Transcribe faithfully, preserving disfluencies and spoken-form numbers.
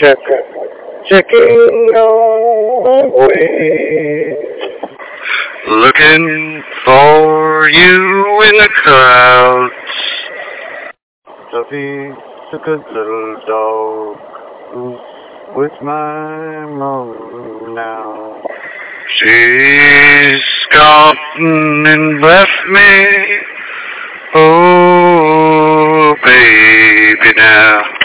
check, checking away. Looking for you in the crowds. Sophie's a good little dog who's with my mom now. She's gone and left me. Oh, baby now.